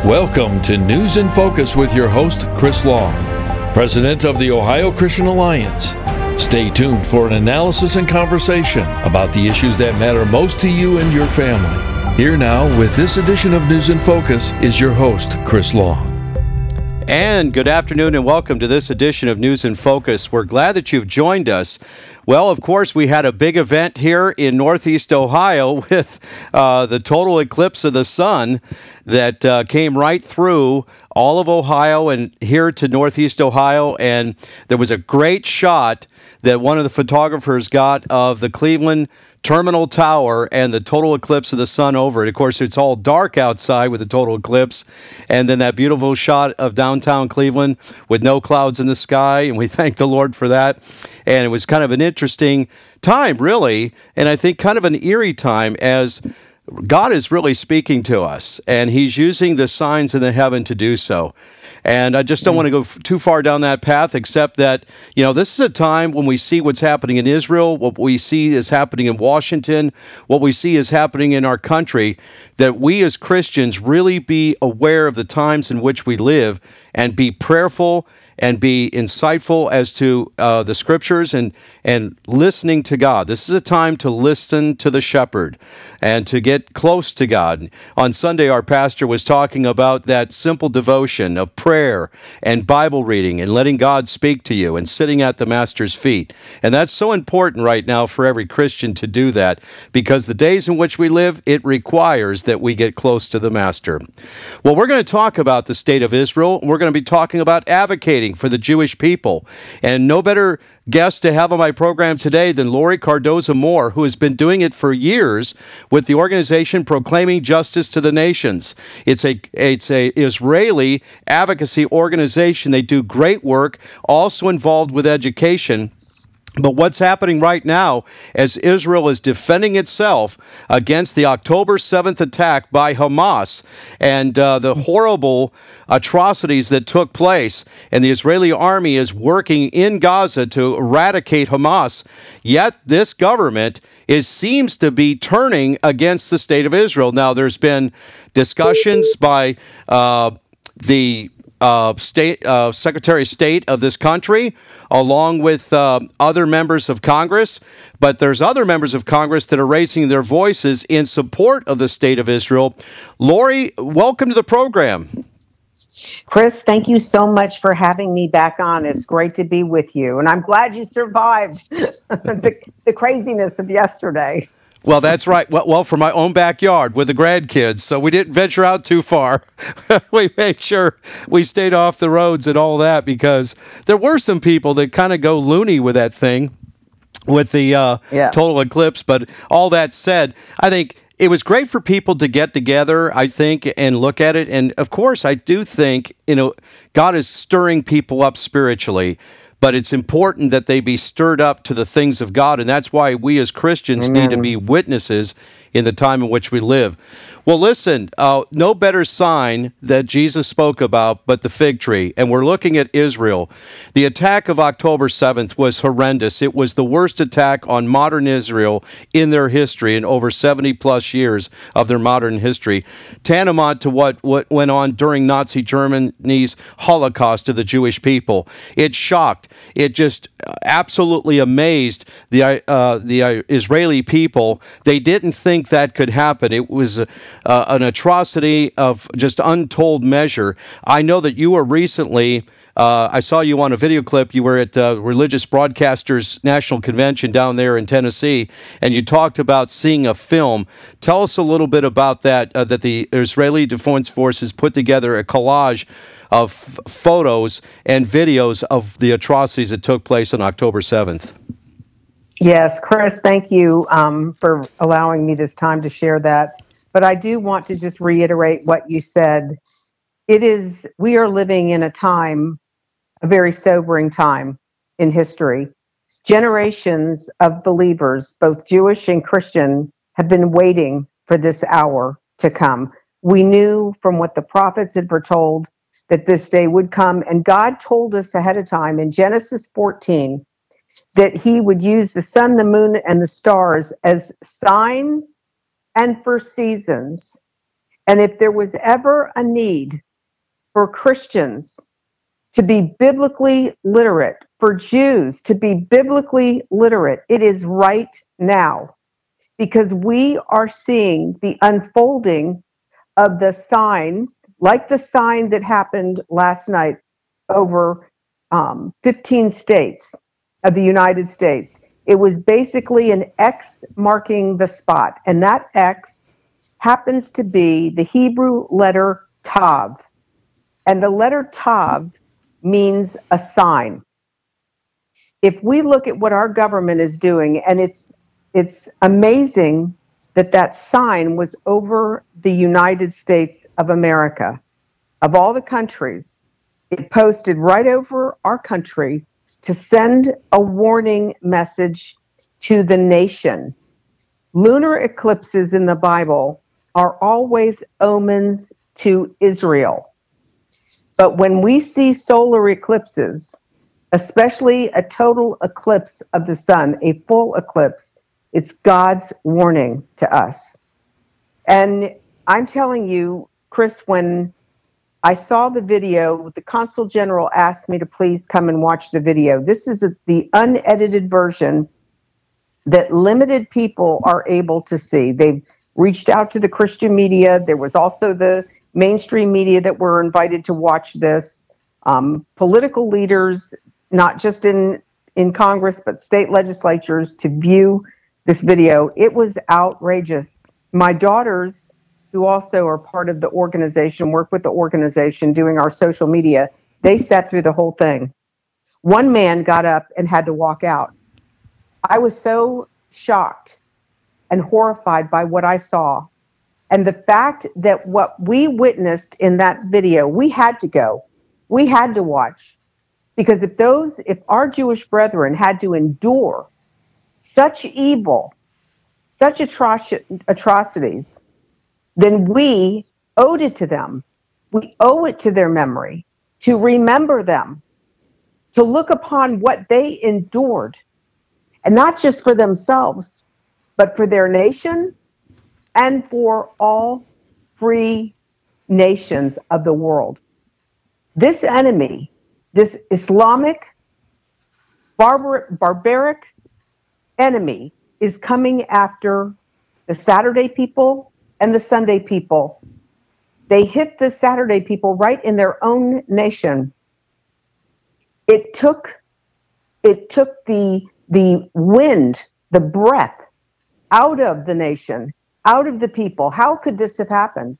Welcome to News in Focus with your host, Chris Long, President of the Ohio Christian Alliance. Stay tuned for an analysis and conversation about the issues that matter most to you and your family. Here now with this edition of News in Focus is your host, Chris Long. And good afternoon and welcome to this edition of News in Focus. We're glad that you've joined us. Well, of course, we had a big event here in Northeast Ohio with the total eclipse of the sun that came right through all of Ohio and here to Northeast Ohio. And there was a great shot that one of the photographers got of the Cleveland Terminal Tower and the total eclipse of the sun over it. Of course, it's all dark outside with the total eclipse. And then that beautiful shot of downtown Cleveland with no clouds in the sky. And we thank the Lord for that. And it was kind of an interesting time, really. And I think kind of an eerie time as God is really speaking to us. And he's using the signs in the heaven to do so. And I just don't want to go too far down that path, except that, this is a time when we see what's happening in Israel, what we see is happening in Washington, what we see is happening in our country, that we as Christians really be aware of the times in which we live and be prayerful and be insightful as to the scriptures and listening to God. This is a time to listen to the shepherd and to get close to God. On Sunday, our pastor was talking about that simple devotion of prayer and Bible reading and letting God speak to you and sitting at the Master's feet. And that's so important right now for every Christian to do that, because the days in which we live, it requires that we get close to the Master. Well, we're going to talk about the state of Israel. We're going to be talking about advocating for the Jewish people. And no better guest to have on my program today than Lori Cardoza-Moore, who has been doing it for years with the organization Proclaiming Justice to the Nations. It's a Israeli advocacy organization. They do great work, also involved with education. But what's happening right now as Israel is defending itself against the October 7th attack by Hamas and the horrible atrocities that took place, and the Israeli army is working in Gaza to eradicate Hamas, yet this government seems to be turning against the state of Israel. Now, there's been discussions by the Secretary of State of this country, along with other members of Congress. But there's other members of Congress that are raising their voices in support of the state of Israel. Lori, welcome to the program. Chris, thank you so much for having me back on. It's great to be with you. And I'm glad you survived the craziness of yesterday. Well, that's right. Well, from my own backyard with the grandkids, so we didn't venture out too far. We made sure we stayed off the roads and all that, because there were some people that kind of go loony with that thing, with the total eclipse. But all that said, I think it was great for people to get together, I think, and look at it. And, of course, I do think, God is stirring people up spiritually. But it's important that they be stirred up to the things of God, and that's why we as Christians need to be witnesses in the time in which we live. Well, listen, no better sign that Jesus spoke about but the fig tree, and we're looking at Israel. The attack of October 7th was horrendous. It was the worst attack on modern Israel in their history, in over 70-plus years of their modern history, tantamount to what went on during Nazi Germany's Holocaust of the Jewish people. It shocked. It just absolutely amazed the Israeli people. They didn't think that could happen. It was an atrocity of just untold measure. I know that you were recently, I saw you on a video clip, you were at Religious Broadcasters National Convention down there in Tennessee, and you talked about seeing a film. Tell us a little bit about that, that the Israeli Defense Forces put together a collage of photos and videos of the atrocities that took place on October 7th. Yes, Chris, thank you for allowing me this time to share that. But I do want to just reiterate what you said. We are living in a very sobering time in history. Generations of believers, both Jewish and Christian, have been waiting for this hour to come. We knew from what the prophets had foretold that this day would come, and God told us ahead of time in Genesis 14 that he would use the sun, the moon, and the stars as signs and for seasons. And if there was ever a need for Christians to be biblically literate, for Jews to be biblically literate, it is right now, because we are seeing the unfolding of the signs, like the sign that happened last night over 15 states of the United States. It was basically an X marking the spot, and that X happens to be the Hebrew letter Tav. And the letter Tav means a sign. If we look at what our government is doing, and it's amazing that that sign was over the United States of America. Of all the countries, it posted right over our country to send a warning message to the nation. Lunar eclipses in the Bible are always omens to Israel. But when we see solar eclipses, especially a total eclipse of the sun, a full eclipse, it's God's warning to us. And I'm telling you, Chris, when I saw the video, the Consul General asked me to please come and watch the video. This is the unedited version that limited people are able to see. They've reached out to the Christian media. There was also the mainstream media that were invited to watch this. Political leaders, not just in Congress, but state legislatures, to view this video. It was outrageous. My daughters, who also are part of the organization, work with the organization doing our social media, they sat through the whole thing. One man got up and had to walk out. I was so shocked and horrified by what I saw. And the fact that what we witnessed in that video, we had to go. We had to watch. Because if our Jewish brethren had to endure such evil, such atrocities, then we owed it to them. We owe it to their memory to remember them, to look upon what they endured, and not just for themselves, but for their nation and for all free nations of the world. This enemy, this Islamic, barbaric enemy, is coming after the Saturday people and the Sunday people. They hit the Saturday people right in their own nation. It took the wind, the breath out of the nation, out of the people. How could this have happened?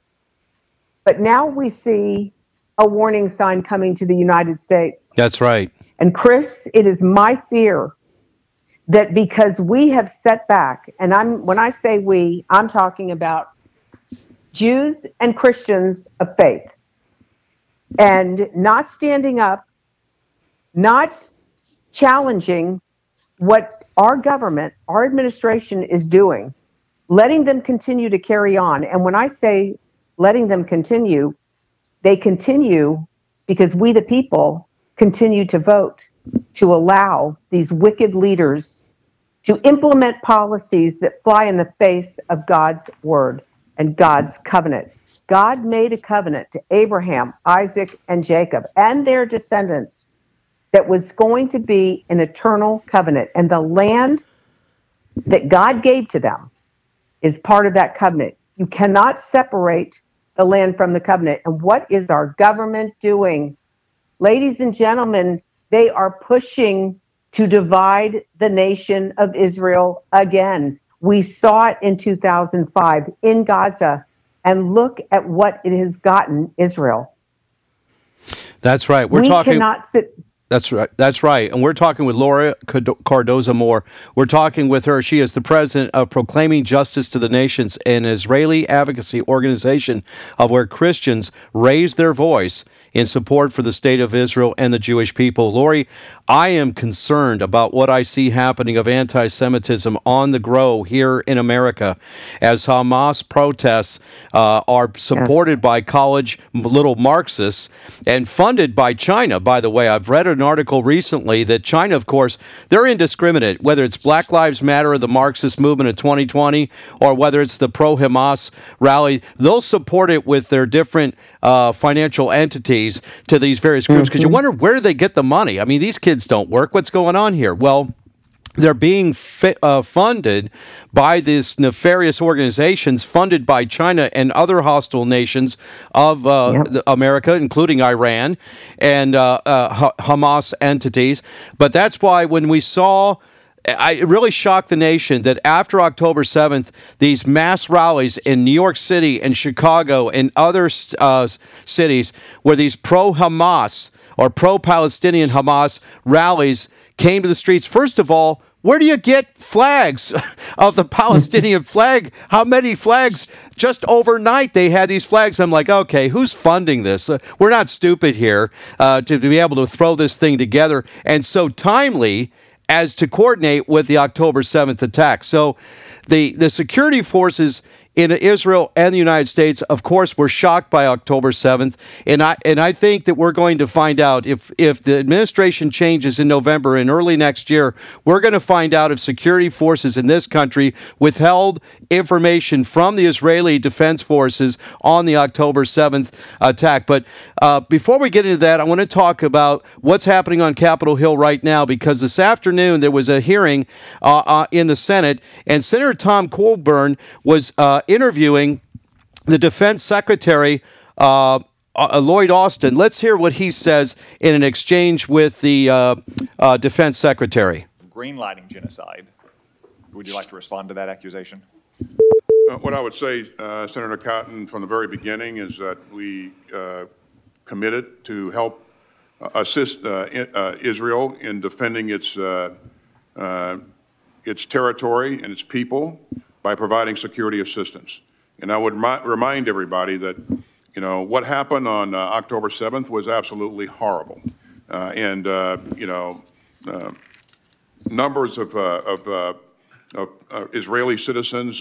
But now we see a warning sign coming to the United States. That's right. And Chris, it is my fear that because we have set back, and when I say we, I'm talking about Jews and Christians of faith, and not standing up, not challenging what our government, our administration is doing, letting them continue to carry on. And when I say letting them continue, they continue because we, the people, continue to vote to allow these wicked leaders to implement policies that fly in the face of God's word and God's covenant. God made a covenant to Abraham, Isaac, and Jacob and their descendants that was going to be an eternal covenant. And the land that God gave to them is part of that covenant. You cannot separate the land from the covenant. And what is our government doing? Ladies and gentlemen, they are pushing to divide the nation of Israel again. We saw it in 2005 in Gaza, and look at what it has gotten Israel. That's right. We cannot sit. That's right. That's right. And we're talking with Laura Cardoza Moore. We're talking with her. She is the president of Proclaiming Justice to the Nations, an Israeli advocacy organization of where Christians raise their voice in support for the state of Israel and the Jewish people. Lori, I am concerned about what I see happening of anti-Semitism on the grow here in America as Hamas protests are supported by college little Marxists and funded by China. By the way, I've read an an article recently that China, of course, they're indiscriminate, whether it's Black Lives Matter or the Marxist movement of 2020, or whether it's the pro-Hamas rally. They'll support it with their different financial entities to these various groups, because you wonder, where do they get the money? I mean, these kids don't work. What's going on here? Well, they're being funded by these nefarious organizations funded by China and other hostile nations of America, including Iran and Hamas entities. But that's why when we saw, it really shocked the nation that after October 7th, these mass rallies in New York City and Chicago and other cities where these pro-Hamas or pro-Palestinian Hamas rallies came to the streets. First of all, where do you get flags of the Palestinian flag? How many flags? Just overnight, they had these flags. I'm like, okay, who's funding this? We're not stupid here to be able to throw this thing together and so timely as to coordinate with the October 7th attack. So the security forces in Israel and the United States, of course, were shocked by October 7th. And I think that we're going to find out if the administration changes in November and early next year, we're going to find out if security forces in this country withheld information from the Israeli Defense Forces on the October 7th attack. But before we get into that, I want to talk about what's happening on Capitol Hill right now, because this afternoon there was a hearing in the Senate, and Senator Tom Coburn was interviewing the Defense Secretary, Lloyd Austin. Let's hear what he says in an exchange with the Defense Secretary. Greenlighting genocide. Would you like to respond to that accusation? What I would say, Senator Cotton, from the very beginning is that we committed to help assist Israel in defending its territory and its people by providing security assistance. And I would remind everybody that, what happened on October 7th was absolutely horrible. Numbers of Israeli citizens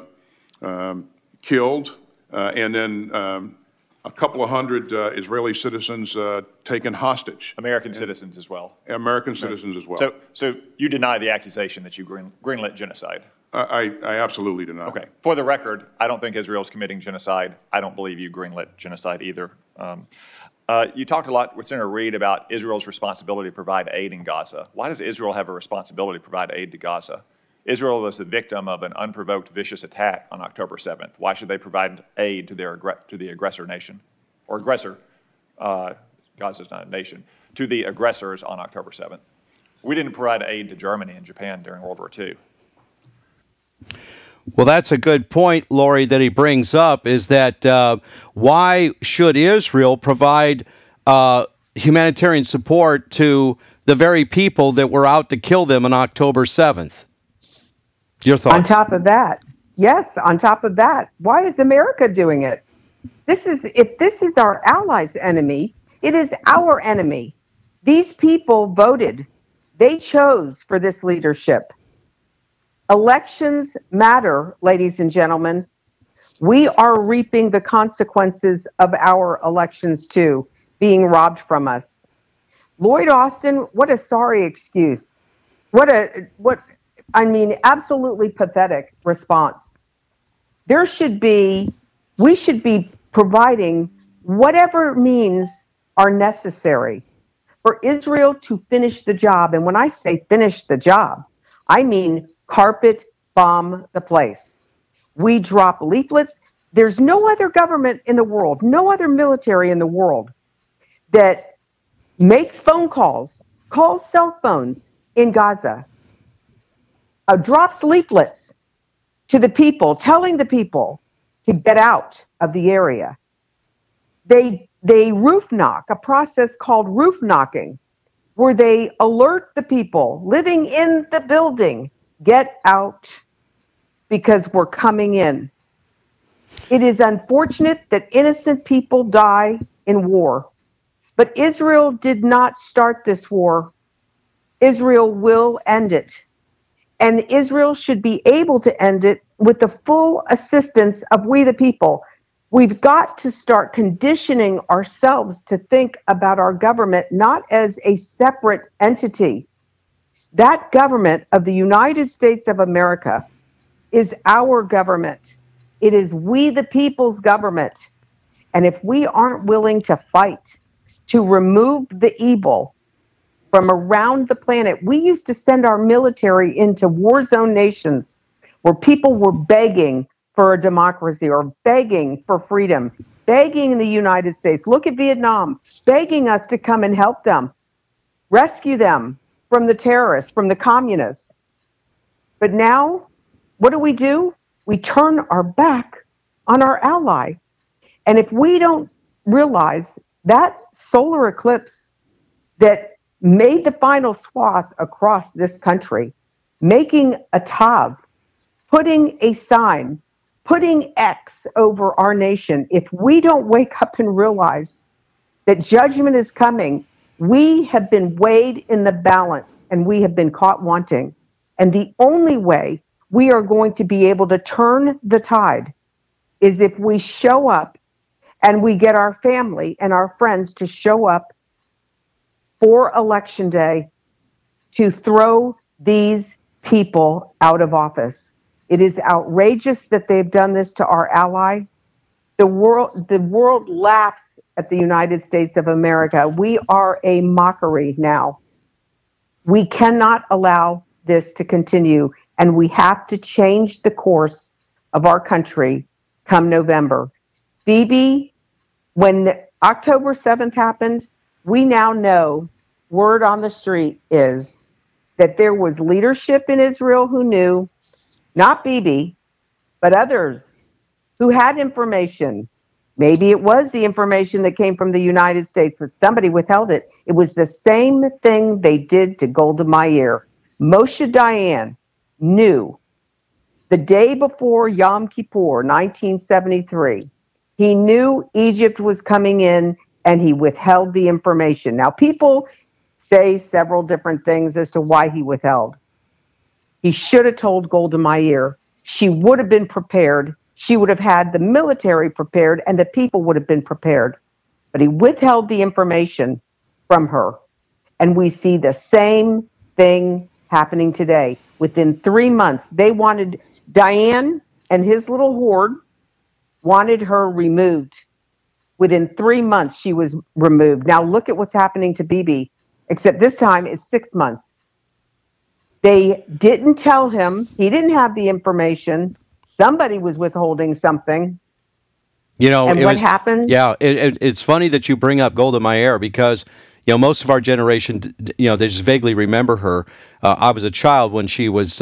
killed, and then a couple of hundred Israeli citizens taken hostage. American citizens as well. American citizens as well. So you deny the accusation that you greenlit genocide? I absolutely deny. Okay. For the record, I don't think Israel's committing genocide. I don't believe you greenlit genocide either. You talked a lot with Senator Reid about Israel's responsibility to provide aid in Gaza. Why does Israel have a responsibility to provide aid to Gaza? Israel was the victim of an unprovoked, vicious attack on October 7th. Why should they provide aid to the aggressor nation? Or aggressor, Gaza's not a nation, to the aggressors on October 7th. We didn't provide aid to Germany and Japan during World War II. Well, that's a good point, Lori, that he brings up, is that why should Israel provide humanitarian support to the very people that were out to kill them on October 7th? Your thoughts? On top of that, why is America doing it? If this is our allies' enemy, it is our enemy. These people voted. They chose for this leadership. Elections matter, ladies and gentlemen. We are reaping the consequences of our elections too, being robbed from us. Lloyd Austin, what a sorry excuse. Absolutely pathetic response. We should be providing whatever means are necessary for Israel to finish the job. And when I say finish the job, I mean carpet bomb the place. We drop leaflets. There's no other government in the world, no other military in the world that makes phone calls cell phones in Gaza, drops leaflets to the people, telling the people to get out of the area. They roof knock, a process called roof knocking, where they alert the people living in the building, get out because we're coming in. It is unfortunate that innocent people die in war, but Israel did not start this war. Israel will end it. And Israel should be able to end it with the full assistance of we the people. We've got to start conditioning ourselves to think about our government not as a separate entity. That government of the United States of America is our government. It is we the people's government. And if we aren't willing to fight to remove the evil from around the planet, we used to send our military into war zone nations where people were begging for a democracy or begging for freedom, begging in the United States. Look at Vietnam, begging us to come and help them, rescue them from the terrorists, from the communists. But now, what do? We turn our back on our ally. And if we don't realize that solar eclipse that made the final swath across this country, making a tav, putting a sign, putting X over our nation, if we don't wake up and realize that judgment is coming, we have been weighed in the balance and we have been caught wanting. And the only way we are going to be able to turn the tide is if we show up and we get our family and our friends to show up for Election Day to throw these people out of office. It is outrageous that they've done this to our ally. The world laughs at the United States of America. We are a mockery now. We cannot allow this to continue, and we have to change the course of our country come November. Bibi, when October 7th happened, we now know, word on the street is that there was leadership in Israel who knew, not Bibi, but others who had information. Maybe it was the information that came from the United States, but somebody withheld it. It was the same thing they did to Golda Meir. Moshe Dayan knew the day before Yom Kippur, 1973, he knew Egypt was coming in and he withheld the information. Now, people say several different things as to why he withheld. He should have told Golda Meir. She would have been prepared. She would have had the military prepared and the people would have been prepared. But he withheld the information from her. And we see the same thing happening today. Within 3 months, they wanted Dayan and his little horde wanted her removed. Within 3 months, she was removed. Now look at what's happening to Bibi, except this time it's 6 months. They didn't tell him. He didn't have the information. Somebody was withholding something. You know, and what happened? Yeah, it's funny that you bring up Golda Meir because, you know, most of our generation, you know, they just vaguely remember her. I was a child when she was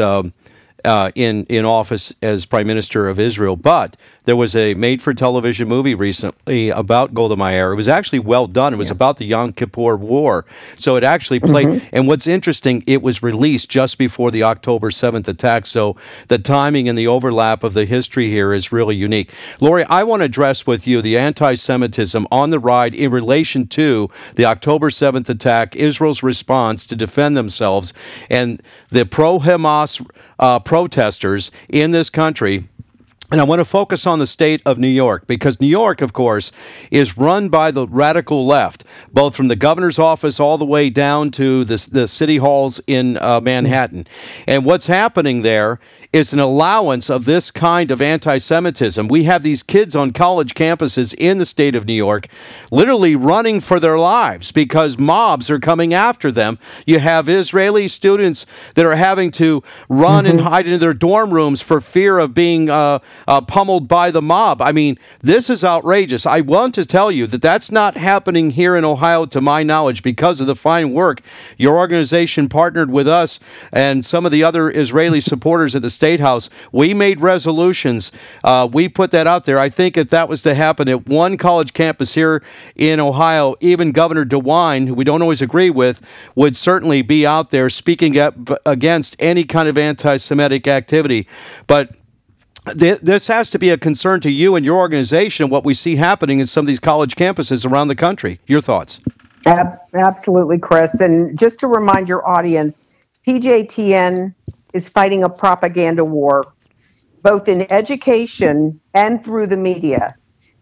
in office as Prime Minister of Israel, but there was a made-for-television movie recently about Golda Meir. It was actually well done. It was about the Yom Kippur War. So it actually played, and what's interesting, it was released just before the October 7th attack, so the timing and the overlap of the history here is really unique. Lori, I want to address with you the anti-Semitism on the ride in relation to the October 7th attack, Israel's response to defend themselves, and the pro-Hamas protesters in this country. And I want to focus on the state of New York because New York, of course, is run by the radical left, both from the governor's office all the way down to the city halls in Manhattan. And what's happening there is an allowance of this kind of anti-Semitism. We have these kids on college campuses in the state of New York literally running for their lives because mobs are coming after them. You have Israeli students that are having to run and hide into their dorm rooms for fear of being pummeled by the mob. I mean, this is outrageous. I want to tell you that that's not happening here in Ohio, to my knowledge, because of the fine work your organization partnered with us and some of the other Israeli supporters at the State House. We made resolutions. We put that out there. I think if that was to happen at one college campus here in Ohio, even Governor DeWine, who we don't always agree with, would certainly be out there speaking up against any kind of anti-Semitic activity. But this has to be a concern to you and your organization, what we see happening in some of these college campuses around the country. Your thoughts? Absolutely, Chris. And just to remind your audience, PJTN is fighting a propaganda war, both in education and through the media.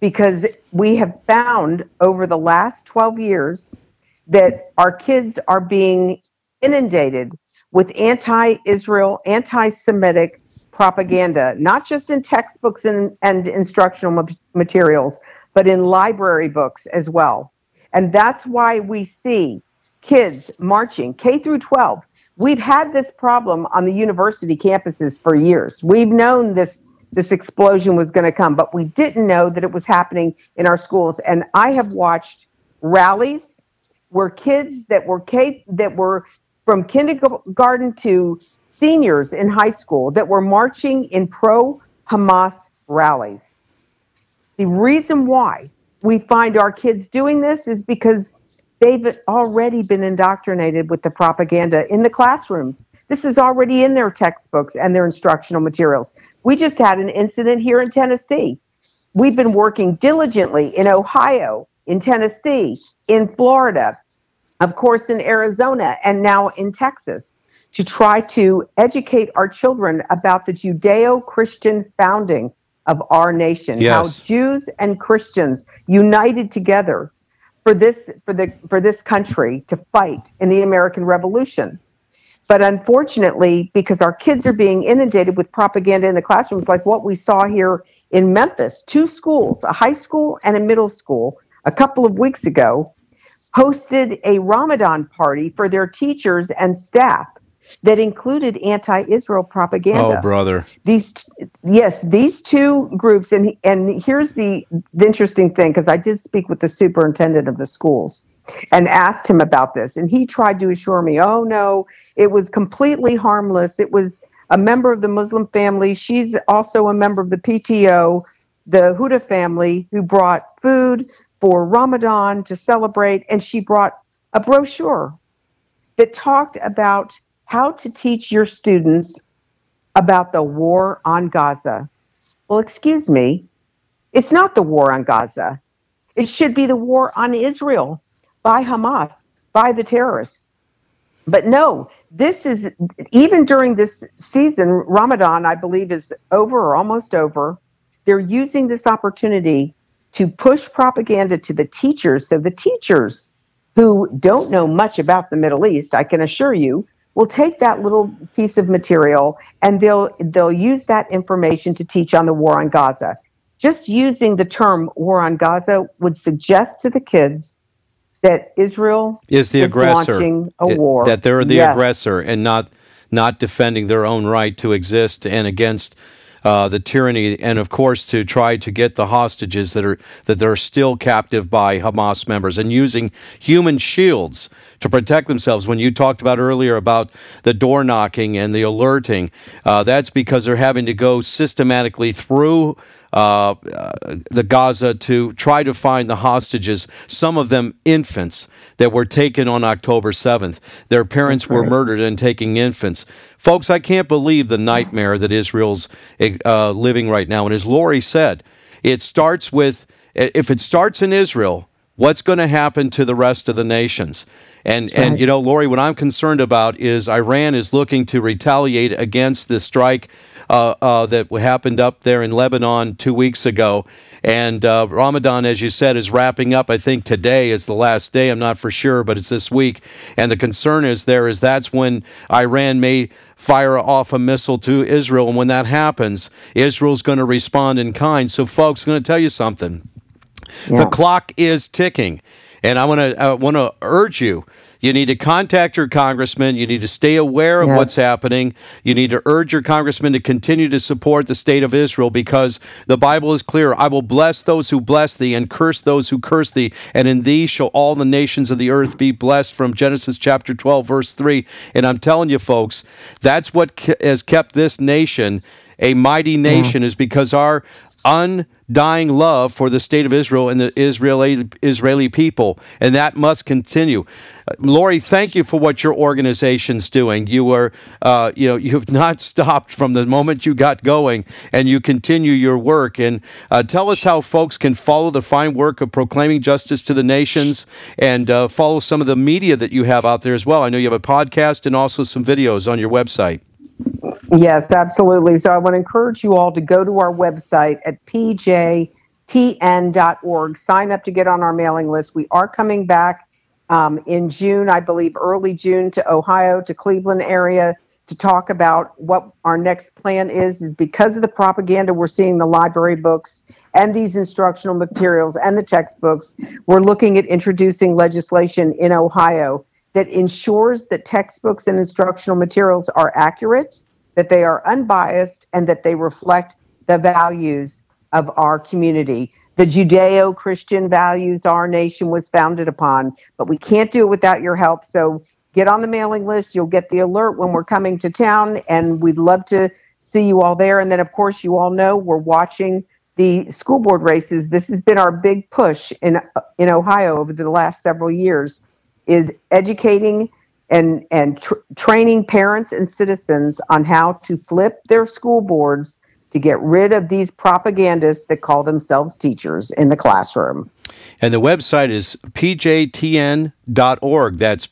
because we have found over the last 12 years that our kids are being inundated with anti-Israel, anti-Semitic propaganda, not just in textbooks and instructional materials, but in library books as well. And that's why we see kids marching K through 12. We've had this problem on the university campuses for years. We've known this explosion was going to come, but we didn't know that it was happening in our schools. And I have watched rallies where kids that were from kindergarten to seniors in high school that were marching in pro-Hamas rallies. The reason why we find our kids doing this is because they've already been indoctrinated with the propaganda in the classrooms. This is already in their textbooks and their instructional materials. We just had an incident here in Tennessee. We've been working diligently in Ohio, in Tennessee, in Florida, of course in Arizona, and now in Texas, to try to educate our children about the Judeo-Christian founding of our nation. Yes. How Jews and Christians united together for this country to fight in the American Revolution. But unfortunately, because our kids are being inundated with propaganda in the classrooms, like what we saw here in Memphis, 2 schools, a high school and a middle school, a couple of weeks ago, hosted a Ramadan party for their teachers and staff that included anti-Israel propaganda. Oh, brother. These 2 groups, and here's the interesting thing, because I did speak with the superintendent of the schools and asked him about this, and he tried to assure me, oh no, it was completely harmless. It was a member of the Muslim family. She's also a member of the PTO, the Huda family, who brought food for Ramadan to celebrate, and she brought a brochure that talked about how to teach your students about the war on Gaza. Well, excuse me, it's not the war on Gaza. It should be the war on Israel by Hamas, by the terrorists. But no, this is, even during this season, Ramadan, I believe, is over or almost over. They're using this opportunity to push propaganda to the teachers. So the teachers who don't know much about the Middle East, I can assure you, will take that little piece of material and they'll use that information to teach on the war on Gaza. Just using the term war on Gaza would suggest to the kids that Israel is the aggressor, launching a war. That they're the Yes. aggressor and not defending their own right to exist and against the tyranny, and of course to try to get the hostages that are still captive by Hamas members, and using human shields to protect themselves. When you talked about earlier about the door knocking and the alerting, that's because they're having to go systematically through the Gaza to try to find the hostages, some of them infants that were taken on October 7th. Their parents were murdered and taking infants. Folks, I can't believe the nightmare that Israel's living right now. And as Lori said, if it starts in Israel, what's going to happen to the rest of the nations? And you know, Lori, what I'm concerned about is Iran is looking to retaliate against the strike that happened up there in Lebanon 2 weeks ago. And Ramadan, as you said, is wrapping up. I think today is the last day. I'm not for sure, but it's this week. And the concern is that's when Iran may fire off a missile to Israel. And when that happens, Israel's going to respond in kind. So, folks, I'm going to tell you something. Yeah. The clock is ticking. And I want to urge you. You need to contact your congressman. You need to stay aware of what's happening. You need to urge your congressman to continue to support the state of Israel, because the Bible is clear. I will bless those who bless thee and curse those who curse thee. And in thee shall all the nations of the earth be blessed, from Genesis chapter 12, verse 3. And I'm telling you, folks, that's what has kept this nation a mighty nation, is because our undying love for the state of Israel and the Israeli people, and that must continue. Lori, thank you for what your organization's doing. You are, you've not stopped from the moment you got going, and you continue your work. And tell us how folks can follow the fine work of proclaiming justice to the nations, and follow some of the media that you have out there as well. I know you have a podcast and also some videos on your website. Yes, absolutely. So I want to encourage you all to go to our website at pjtv.org. PJTN.org. Sign up to get on our mailing list. We are coming back in June, I believe early June, to Ohio, to Cleveland area, to talk about what our next plan is because of the propaganda we're seeing, the library books and these instructional materials and the textbooks. We're looking at introducing legislation in Ohio that ensures that textbooks and instructional materials are accurate, that they are unbiased, and that they reflect the values of our community, the Judeo-Christian values our nation was founded upon. But we can't do it without your help. So get on the mailing list. You'll get the alert when we're coming to town, and we'd love to see you all there. And then, of course, you all know we're watching the school board races. This has been our big push in Ohio over the last several years, is educating and training parents and citizens on how to flip their school boards to get rid of these propagandists that call themselves teachers in the classroom. And the website is pjtn.org. That's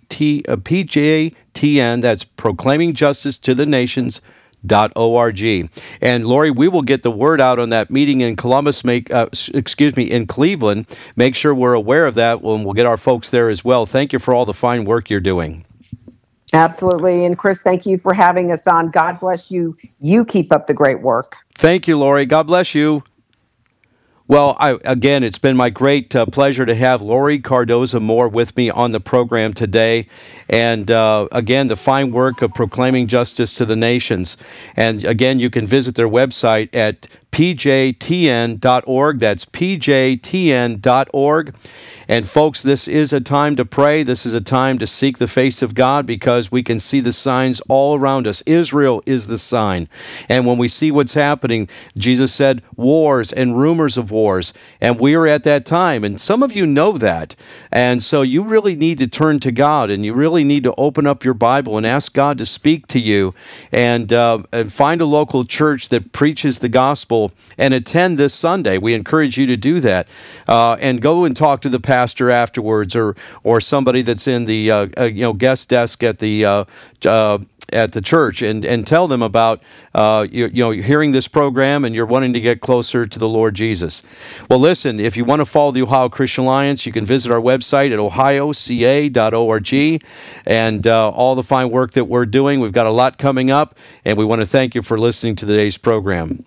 PJTN. That's Proclaiming Justice to the Nations. .org. And Lori, we will get the word out on that meeting in in Cleveland. Make sure we're aware of that, and we'll get our folks there as well. Thank you for all the fine work you're doing. Absolutely. And Chris, thank you for having us on. God bless you. You keep up the great work. Thank you, Lori. God bless you. Well, again, it's been my great pleasure to have Lori Cardoza Moore with me on the program today. And again, the fine work of proclaiming justice to the nations. And again, you can visit their website at pjtn.org. That's pjtn.org. And folks, this is a time to pray. This is a time to seek the face of God, because we can see the signs all around us. Israel is the sign. And when we see what's happening, Jesus said wars and rumors of wars. And we are at that time. And some of you know that. And so you really need to turn to God, and you really need to open up your Bible and ask God to speak to you, and find a local church that preaches the gospel and attend this Sunday. We encourage you to do that, and go and talk to the pastor afterwards, or somebody that's in the guest desk at the church, and tell them about hearing this program and you're wanting to get closer to the Lord Jesus. Well, listen, if you want to follow the Ohio Christian Alliance, you can visit our website at ohioca.org, and all the fine work that we're doing. We've got a lot coming up, and we want to thank you for listening to today's program.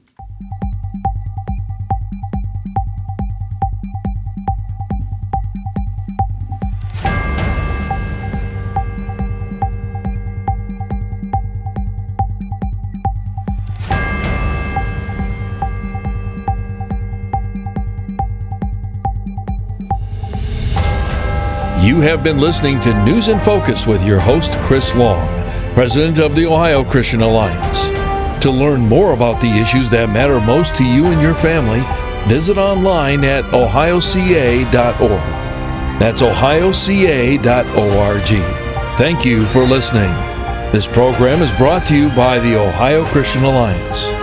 You have been listening to News in Focus with your host, Chris Long, President of the Ohio Christian Alliance. To learn more about the issues that matter most to you and your family, visit online at ohioca.org. That's ohioca.org. Thank you for listening. This program is brought to you by the Ohio Christian Alliance.